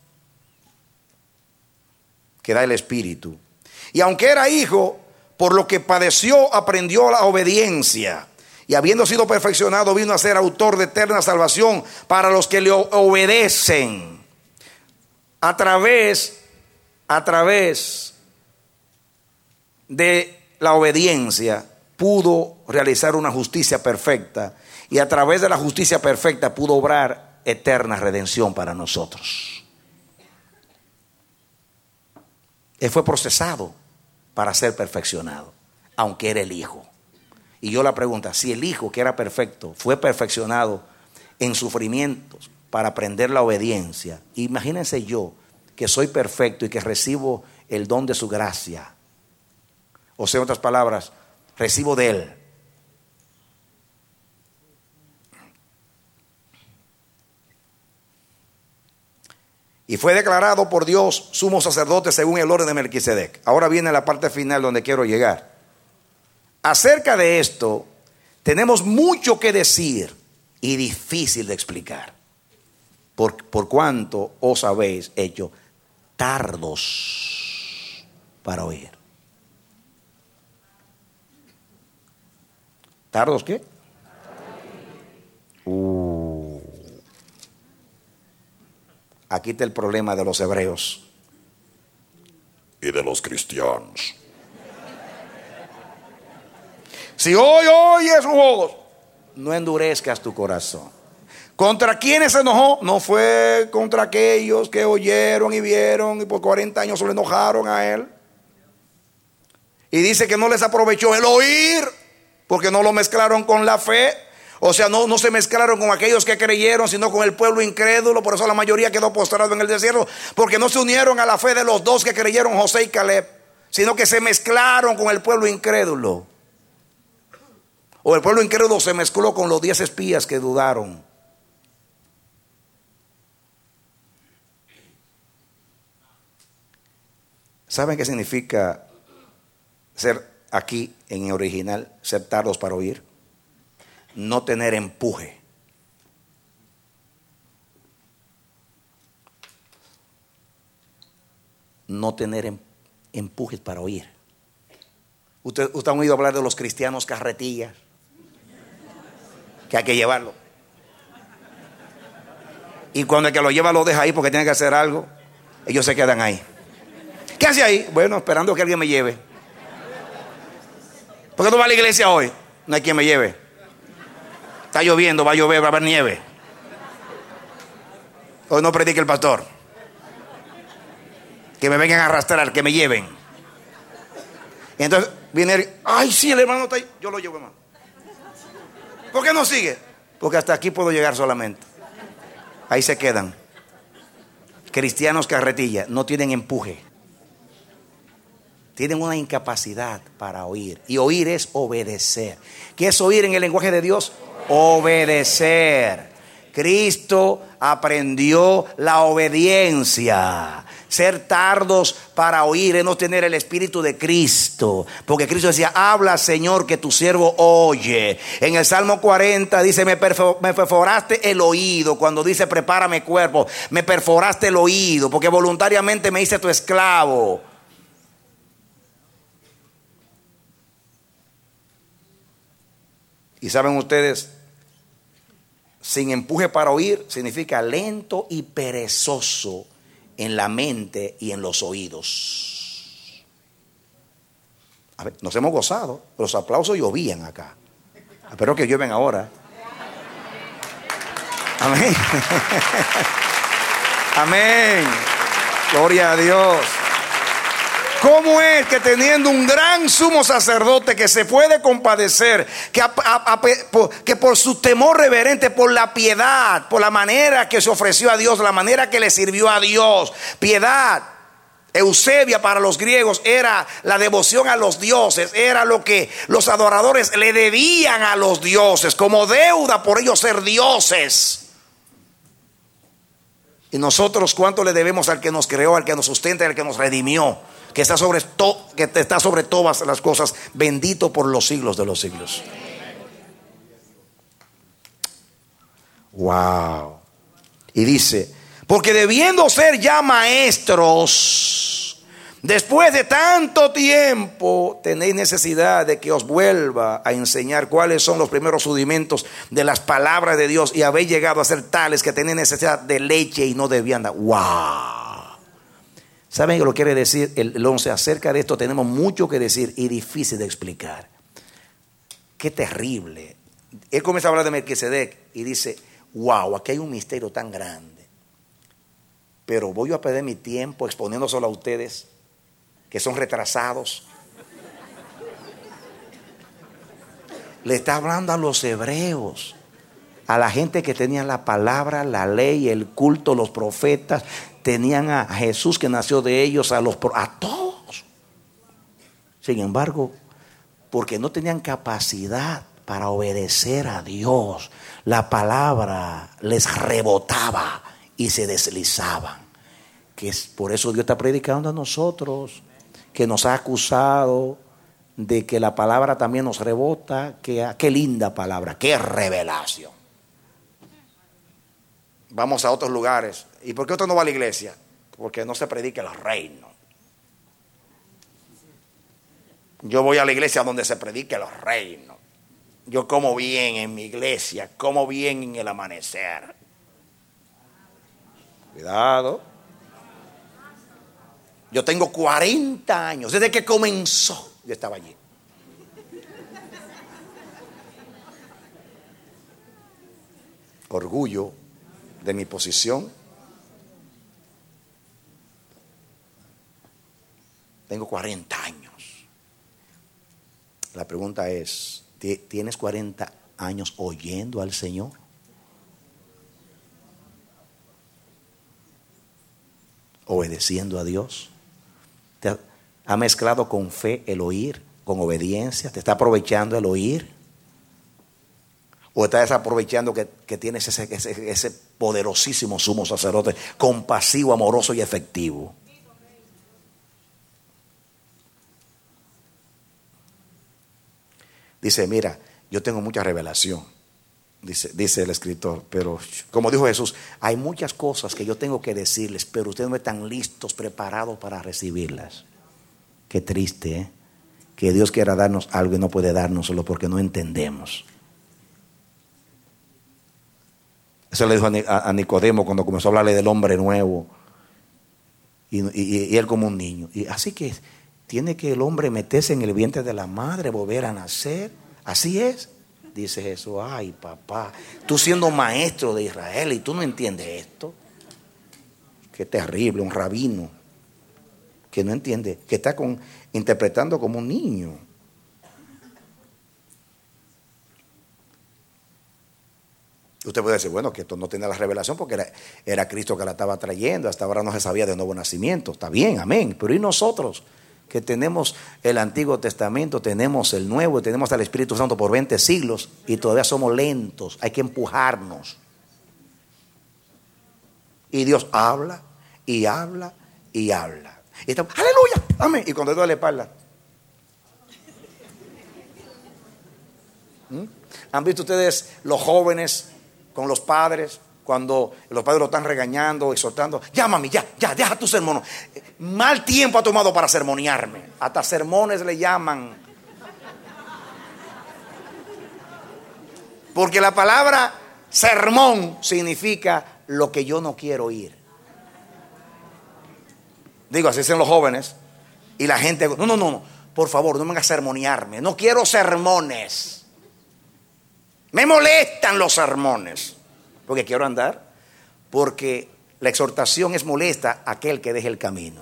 que da el Espíritu. Y aunque era hijo, por lo que padeció, aprendió la obediencia. Y habiendo sido perfeccionado, vino a ser autor de eterna salvación para los que le obedecen. A través, a través de la obediencia, pudo realizar una justicia perfecta. Y a través de la justicia perfecta pudo obrar eterna redención para nosotros. Él fue procesado para ser perfeccionado, aunque era el Hijo. Y yo la pregunta: si el Hijo, que era perfecto, fue perfeccionado en sufrimientos para aprender la obediencia, imagínense yo, que soy perfecto y que recibo el don de su gracia. O sea, en otras palabras, recibo de Él. Y fue declarado por Dios sumo sacerdote según el orden de Melquisedec. Ahora viene la parte final donde quiero llegar. Acerca de esto tenemos mucho que decir y difícil de explicar, por, por cuanto os habéis hecho tardos para oír. ¿Tardos qué? Uh. Aquí está el problema de los hebreos y de los cristianos. Si hoy oyes su voz, no endurezcas tu corazón. ¿Contra quiénes se enojó? No fue contra aquellos que oyeron y vieron y por cuarenta años se le enojaron a él. Y dice que no les aprovechó el oír, porque no lo mezclaron con la fe. O sea, no, no se mezclaron con aquellos que creyeron, sino con el pueblo incrédulo. Por eso la mayoría quedó postrado en el desierto, porque no se unieron a la fe de los dos que creyeron, José y Caleb, sino que se mezclaron con el pueblo incrédulo. O el pueblo incrédulo se mezcló con los diez espías que dudaron. ¿Saben qué significa ser aquí en original, ser tardos para oír? No tener empuje. No tener em, empujes para oír. ¿Usted, usted ha oído hablar de los cristianos carretillas? Que hay que llevarlo. Y cuando el que lo lleva lo deja ahí porque tiene que hacer algo, ellos se quedan ahí. ¿Qué hace ahí? Bueno, esperando que alguien me lleve. ¿Por qué no va a la iglesia hoy? No hay quien me lleve. Está lloviendo, va a llover, va a haber nieve. Hoy no predique el pastor. Que me vengan a arrastrar, que me lleven. Y entonces viene él, ay, sí, el hermano está ahí. Yo lo llevo, hermano. ¿Por qué no sigue? Porque hasta aquí puedo llegar solamente. Ahí se quedan. Cristianos carretilla, no tienen empuje. Tienen una incapacidad para oír. Y oír es obedecer. ¿Qué es oír en el lenguaje de Dios? Obedecer. Cristo aprendió la obediencia. Ser tardos para oír es no tener el espíritu de Cristo. Porque Cristo decía, habla, Señor, que tu siervo oye. En el Salmo cuarenta dice, me, perfo, me perforaste el oído. Cuando dice, prepárame cuerpo, me perforaste el oído. Porque voluntariamente me hice tu esclavo. Y saben ustedes, sin empuje para oír significa lento y perezoso en la mente y en los oídos. A ver, nos hemos gozado, los aplausos llovían acá. Espero que llueven ahora. Amén. Amén. Gloria a Dios. ¿Cómo es que teniendo un gran sumo sacerdote que se puede compadecer, que, a, a, a, por, que por su temor reverente, por la piedad, por la manera que se ofreció a Dios, la manera que le sirvió a Dios, piedad, Eusebia para los griegos era la devoción a los dioses, era lo que los adoradores le debían a los dioses, como deuda por ellos ser dioses. Y nosotros, ¿cuánto le debemos al que nos creó, al que nos sustenta, al que nos redimió? Que está sobre, to, que está sobre todas las cosas, bendito por los siglos de los siglos. Wow. Y dice, porque debiendo ser ya maestros, después de tanto tiempo, tenéis necesidad de que os vuelva a enseñar cuáles son los primeros rudimentos de las palabras de Dios, y habéis llegado a ser tales que tenéis necesidad de leche y no de vianda. Wow. ¿Saben qué lo quiere decir el once? Acerca de esto tenemos mucho que decir y difícil de explicar. Qué terrible. Él comienza a hablar de Melquisedec y dice, wow, aquí hay un misterio tan grande. Pero voy a perder mi tiempo exponiéndoselo a ustedes, que son retrasados. Le está hablando a los hebreos, a la gente que tenía la palabra, la ley, el culto, los profetas. Tenían a Jesús que nació de ellos, a, los, a todos. Sin embargo, porque no tenían capacidad para obedecer a Dios, la palabra les rebotaba y se deslizaban. Que es, por eso Dios está predicando a nosotros, que nos ha acusado de que la palabra también nos rebota. Que, qué linda palabra, qué revelación. Vamos a otros lugares. ¿Y por qué otro no va a la iglesia? Porque no se predica el reino. Yo voy a la iglesia donde se predica el reino. Yo como bien en mi iglesia, como bien en el amanecer. Cuidado. Yo tengo cuarenta años, desde que comenzó, yo estaba allí. orgullo de mi posición. Tengo cuarenta años. La pregunta es, ¿tienes cuarenta años oyendo al Señor? ¿Obedeciendo a Dios? ¿Te ha, ha mezclado con fe el oír, con obediencia? ¿Te está aprovechando el oír? ¿O estás aprovechando que, que tienes ese, ese, ese poderosísimo sumo sacerdote, compasivo, amoroso y efectivo? Dice, mira, yo tengo mucha revelación, dice, dice el escritor, pero como dijo Jesús, hay muchas cosas que yo tengo que decirles, pero ustedes no están listos, preparados para recibirlas. Qué triste, ¿eh? Que Dios quiera darnos algo y no puede darnos solo porque no entendemos. Eso le dijo a Nicodemo cuando comenzó a hablarle del hombre nuevo, y, y, y él como un niño. Y así que tiene que el hombre meterse en el vientre de la madre, volver a nacer. Así es. Dice Jesús, ay papá, tú siendo maestro de Israel y tú no entiendes esto. Qué terrible, un rabino que no entiende, que está con, interpretando como un niño. Usted puede decir, bueno, que esto no tiene la revelación porque era, era Cristo que la estaba trayendo, hasta ahora no se sabía de nuevo nacimiento. Está bien, amén, pero ¿y nosotros? Que tenemos el Antiguo Testamento, tenemos el Nuevo, tenemos al Espíritu Santo por veinte siglos y todavía somos lentos, hay que empujarnos. Y Dios habla y habla y habla. Y estamos, aleluya, amén. Y cuando duele la espalda. ¿Mm? ¿Han visto ustedes los jóvenes con los padres? Cuando los padres lo están regañando, exhortando, ya mami, ya, ya, deja tu sermón. Mal tiempo ha tomado para sermonearme. Hasta sermones le llaman. Porque la palabra sermón significa lo que yo no quiero oír. Digo, así dicen los jóvenes. Y la gente, no, no, no, no, por favor, no me vengas a sermonearme. No quiero sermones. Me molestan los sermones. Porque quiero andar, porque la exhortación es molesta a aquel que deje el camino.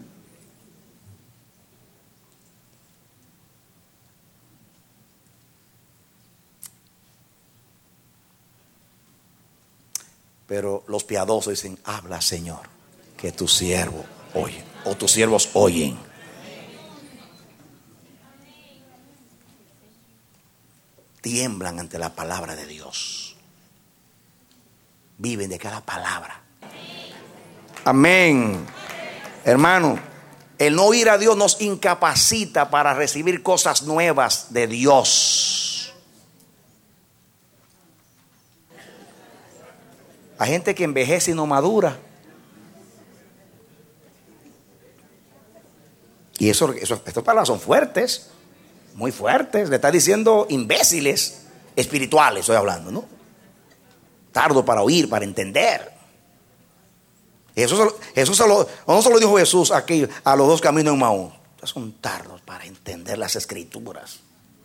Pero los piadosos dicen, habla Señor, que tu siervo oye, o tus siervos oyen. Tiemblan ante la palabra de Dios. Viven de cada palabra. Amén. Hermano, el no oír a Dios nos incapacita para recibir cosas nuevas de Dios. Hay gente que envejece y no madura. Y eso, eso estas palabras son fuertes, muy fuertes. Le está diciendo imbéciles espirituales, estoy hablando, ¿no? Tardo para oír, para entender. Jesús, Jesús lo, no se lo dijo Jesús aquí a los dos caminos en Maús. Son tardos para entender las escrituras.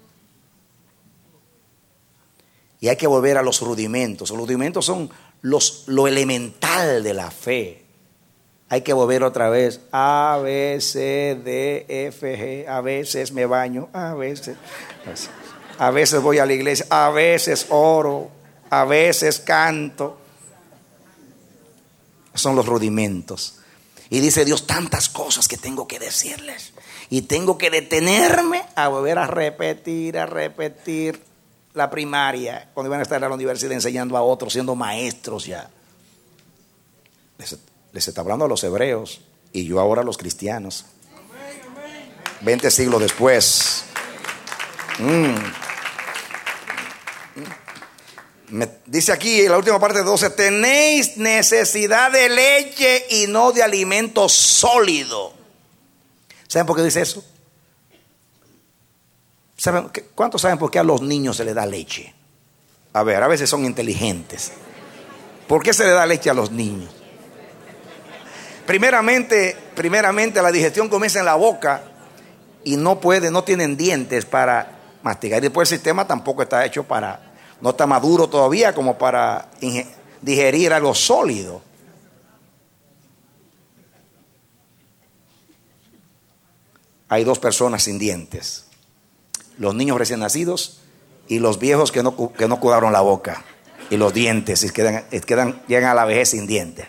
Y hay que volver a los rudimentos. Los rudimentos son los, lo elemental de la fe. Hay que volver otra vez. A, B, C, D, F, G. A veces me baño. A veces. A veces voy a la iglesia. A veces oro. A veces canto. Son los rudimentos. Y dice Dios, tantas cosas que tengo que decirles. Y tengo que detenerme a volver a repetir, a repetir la primaria. Cuando iban a estar en la universidad enseñando a otros, siendo maestros ya. Les, les está hablando a los hebreos. Y yo ahora a los cristianos. Veinte siglos después. Mm. Me dice aquí en la última parte de doce, tenéis necesidad de leche y no de alimento sólido. ¿Saben por qué dice eso? ¿Saben, ¿Cuántos saben por qué a los niños se les da leche? A ver, a veces son inteligentes. ¿Por qué se le da leche a los niños? Primeramente, primeramente la digestión comienza en la boca y no puede, no tienen dientes para masticar. Y después el sistema tampoco está hecho para No está maduro todavía como para digerir algo sólido. Hay dos personas sin dientes: los niños recién nacidos y los viejos que no, que no cuidaron la boca y los dientes y quedan, quedan, llegan a la vejez sin dientes.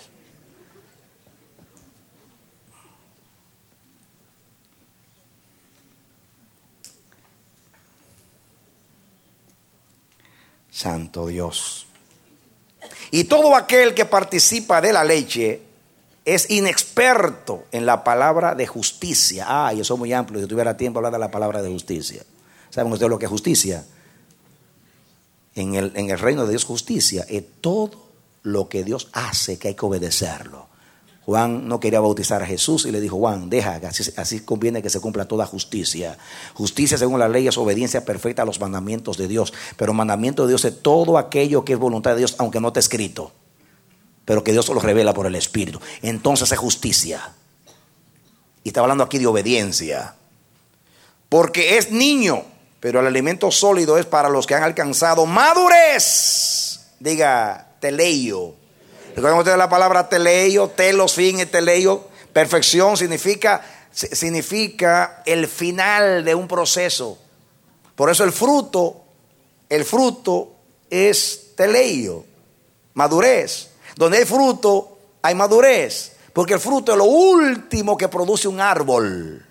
Santo Dios. Y todo aquel que participa de la leche es inexperto en la palabra de justicia. Ah, yo soy muy amplio. Si tuviera tiempo hablar de la palabra de justicia. ¿Saben ustedes lo que es justicia? En el, en el reino de Dios, justicia es todo lo que Dios hace que hay que obedecerlo. Juan no quería bautizar a Jesús y le dijo: Juan, deja, así, así conviene que se cumpla toda justicia. Justicia según la ley es obediencia perfecta a los mandamientos de Dios. Pero mandamiento de Dios es todo aquello que es voluntad de Dios, aunque no esté escrito, pero que Dios lo revela por el Espíritu. Entonces es justicia. Y está hablando aquí de obediencia. Porque es niño, pero el alimento sólido es para los que han alcanzado madurez. Diga, teleio. ¿Recuerdan ustedes la palabra teleio? Telos, fin, teleio. Perfección significa, significa el final de un proceso. Por eso el fruto, el fruto es teleio, madurez. Donde hay fruto, hay madurez. Porque el fruto es lo último que produce un árbol.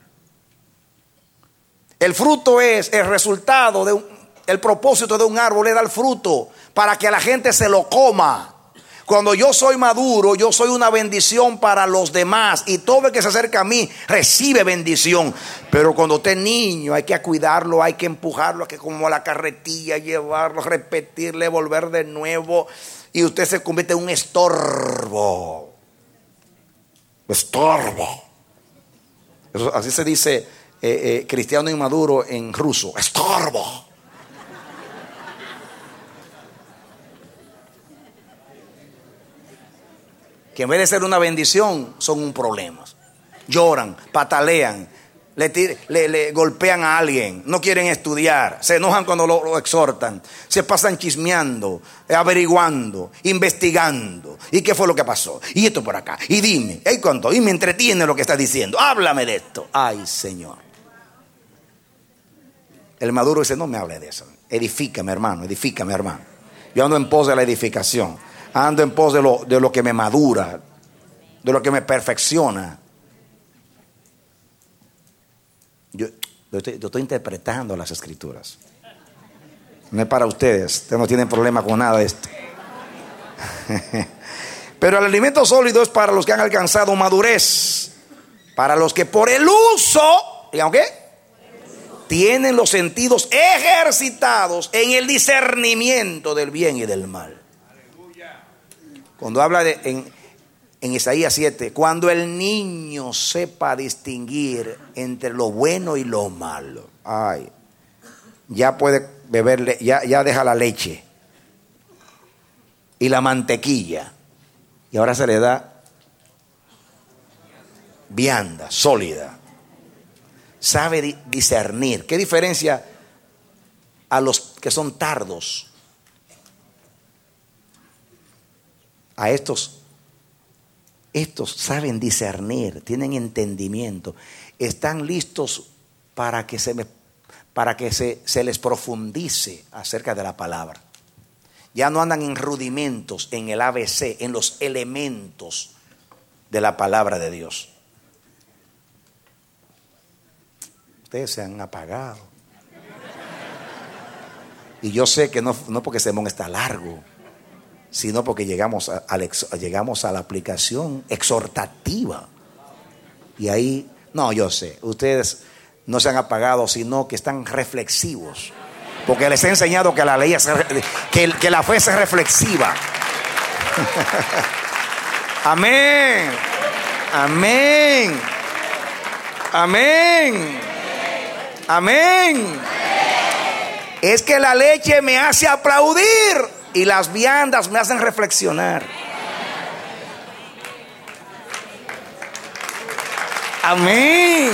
El fruto es el resultado de un, el propósito de un árbol es dar fruto para que la gente se lo coma. Cuando yo soy maduro, yo soy una bendición para los demás y todo el que se acerca a mí recibe bendición. Pero cuando usted es niño, hay que cuidarlo, hay que empujarlo, hay que como a la carretilla llevarlo, repetirle, volver de nuevo, y usted se convierte en un estorbo. Estorbo. Eso, así se dice eh, eh, cristiano inmaduro en ruso. Estorbo. Que en vez de ser una bendición, son un problema. Lloran, patalean, le, tir, le, le golpean a alguien, no quieren estudiar, se enojan cuando lo, lo exhortan, se pasan chismeando, averiguando, investigando. ¿Y qué fue lo que pasó? Y esto por acá. Y dime, ¿y cuánto? Y me entretiene lo que estás diciendo. Háblame de esto. Ay, Señor. El maduro dice: no me hable de eso. Edifícame, hermano, edifícame, hermano. Yo ando en pos de la edificación. Ando en pos de lo, de lo que me madura, de lo que me perfecciona. Yo, yo, estoy, yo estoy interpretando las escrituras. No es para ustedes. Ustedes no tienen problema con nada de esto. Pero el alimento sólido es para los que han alcanzado madurez, para los que por el uso, ¿digan qué? Tienen los sentidos ejercitados en el discernimiento del bien y del mal. Cuando habla de, en, en Isaías siete, cuando el niño sepa distinguir entre lo bueno y lo malo, ay, ya puede beberle, ya, ya deja la leche y la mantequilla, y ahora se le da vianda, sólida. Sabe di, discernir. ¿Qué diferencia a los que son tardos? A estos, estos saben discernir, tienen entendimiento, están listos para que se, me, para que se, se les profundice acerca de la palabra. Ya no andan en rudimentos, en el A B C, en los elementos de la palabra de Dios. Ustedes se han apagado. Y yo sé que no, no porque ese sermón está largo, sino porque llegamos a, a, llegamos a la aplicación exhortativa. Y ahí, no, yo sé, ustedes no se han apagado, sino que están reflexivos. Porque les he enseñado que la ley es, que, que la fe es reflexiva. Amén. Amén. Amén. Amén. Es que la leche me hace aplaudir y las viandas me hacen reflexionar. Amén.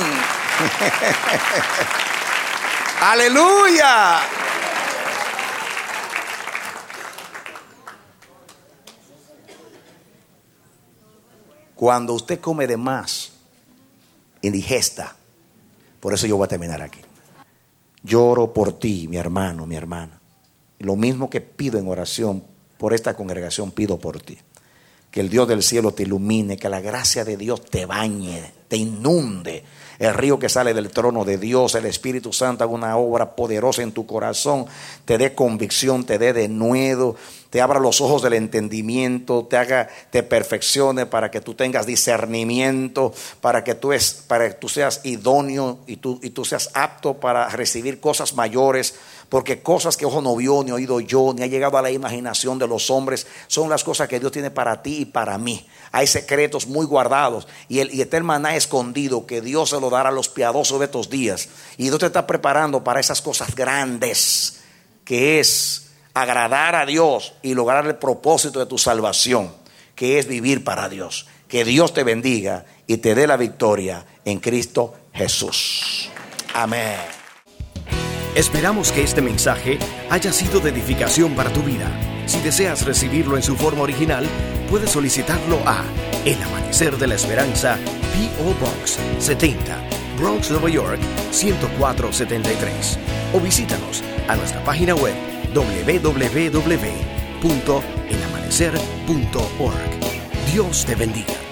Aleluya. Cuando usted come de más, indigesta. Por eso yo voy a terminar aquí. Lloro por ti, mi hermano, mi hermana. Lo mismo que pido en oración por esta congregación, pido por ti. Que el Dios del cielo te ilumine, que la gracia de Dios te bañe, te inunde. El río que sale del trono de Dios, el Espíritu Santo haga una obra poderosa en tu corazón, te dé convicción, te dé denuedo, te abra los ojos del entendimiento, te haga, te perfeccione para que tú tengas discernimiento, para que tú, es, para que tú seas idóneo y tú, y tú seas apto para recibir cosas mayores. Porque cosas que ojo no vio, ni oído yo, ni ha llegado a la imaginación de los hombres, son las cosas que Dios tiene para ti y para mí. Hay secretos muy guardados y, el, y este maná escondido que Dios se lo dará a los piadosos de estos días. Y Dios te está preparando para esas cosas grandes, que es agradar a Dios y lograr el propósito de tu salvación, que es vivir para Dios. Que Dios te bendiga y te dé la victoria en Cristo Jesús. Amén. Esperamos que este mensaje haya sido de edificación para tu vida. Si deseas recibirlo en su forma original, puedes solicitarlo a El Amanecer de la Esperanza, P O Box setenta, Bronx, Nueva York ciento cuatro setenta y tres. O visítanos a nuestra página web doble u doble u doble u punto el amanecer punto org. Dios te bendiga.